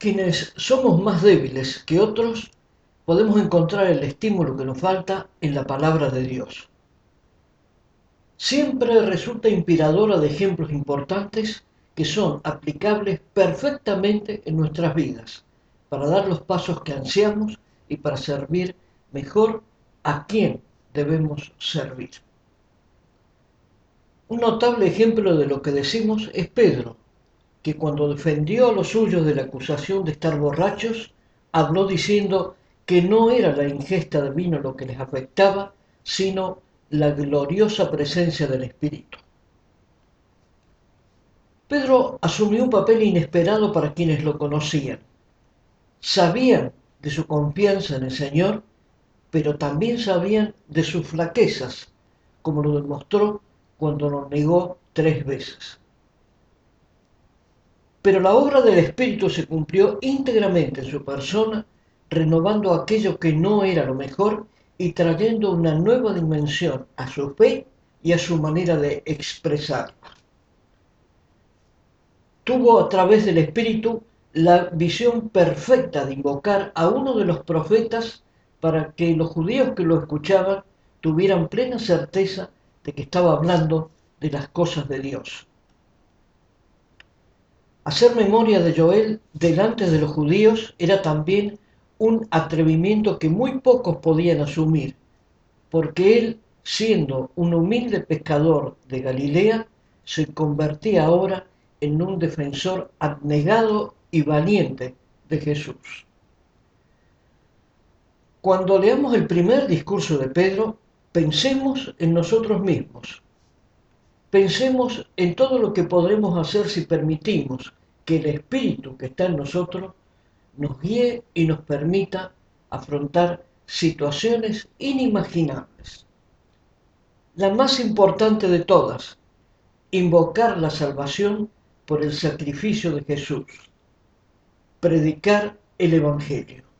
Quienes somos más débiles que otros, podemos encontrar el estímulo que nos falta en la palabra de Dios. Siempre resulta inspiradora de ejemplos importantes que son aplicables perfectamente en nuestras vidas, para dar los pasos que ansiamos y para servir mejor a quien debemos servir. Un notable ejemplo de lo que decimos es Pedro, que cuando defendió a los suyos de la acusación de estar borrachos, habló diciendo que no era la ingesta de vino lo que les afectaba, sino la gloriosa presencia del Espíritu. Pedro asumió un papel inesperado para quienes lo conocían. Sabían de su confianza en el Señor, pero también sabían de sus flaquezas, como lo demostró cuando lo negó 3 veces. Pero la obra del Espíritu se cumplió íntegramente en su persona, renovando aquello que no era lo mejor y trayendo una nueva dimensión a su fe y a su manera de expresarla. Tuvo a través del Espíritu la visión perfecta de invocar a uno de los profetas para que los judíos que lo escuchaban tuvieran plena certeza de que estaba hablando de las cosas de Dios. Hacer memoria de Joel delante de los judíos era también un atrevimiento que muy pocos podían asumir, porque él, siendo un humilde pescador de Galilea, se convertía ahora en un defensor abnegado y valiente de Jesús. Cuando leamos el primer discurso de Pedro, pensemos en nosotros mismos. Pensemos en todo lo que podremos hacer si permitimos que el Espíritu que está en nosotros nos guíe y nos permita afrontar situaciones inimaginables. La más importante de todas, invocar la salvación por el sacrificio de Jesús, predicar el Evangelio.